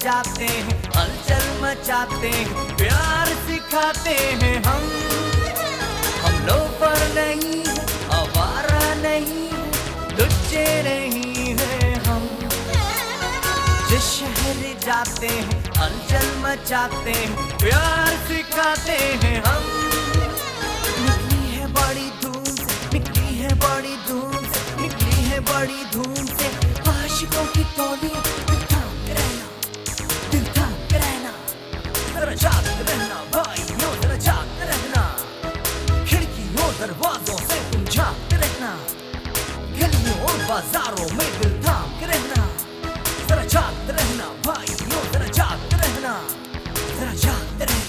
जाते हैं, हलचल मचाते हैं, प्यार सिखाते हैं हम लोफर नहीं है, आवारा नहीं है, लुच्चे नहीं है हम। जिस शहर जाते हैं, हलचल मचाते हैं, प्यार सिखाते हैं हम। निकली है बड़ी धूम से, निकली है बड़ी धूम से, निकली है बड़ी धूम से आशिकों की टोली। दिल थाम के रहना, दिल थाम के रहना, जरा जागते रहना भाइयों, जरा जागते रहना। खिड़कियों दरवाजों से तुम झांकते रहना, गलियों और बाजारों में दिल थाम के रहना। जरा जागते रहना भाइयों, जरा जागते रहना, जरा जागते रहना।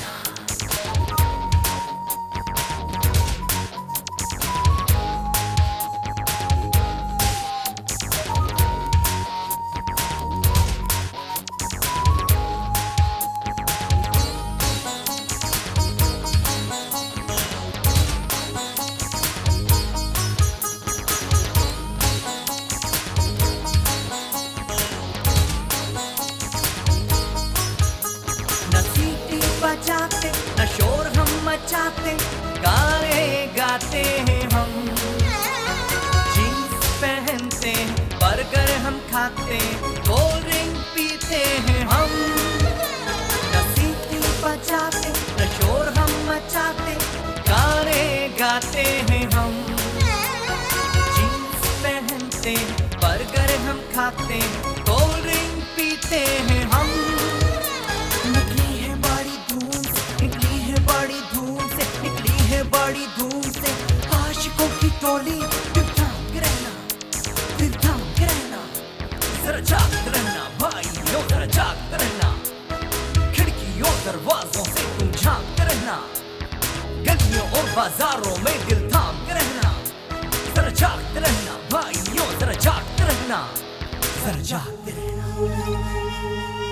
बजाते न शोर हम मचाते, गाने गाते हैं हम। जीन्स पहनते हैं, बर्गर हम खाते, कोल्ड ड्रिंक पीते हैं हम। न सीटी बजाते न शोर हम मचाते, गाने गाते हैं हम। जीन्स पहनते हैं, बर्गर हम खाते, कोल्ड ड्रिंक पीते हैं हम। बड़ी धूम से आशिकों की टोली। दिल थाम के रहना, दिल थाम के रहना, जरा जागते रहना भाइयों, जरा जागते रहना। खिड़कियों दरवाजों से तुम झांकते रहना, गलियों और बाजारों में दिल थाम के रहना। जरा जागते रहना भाइयों, जरा जागते रहना, जरा जागते रहना।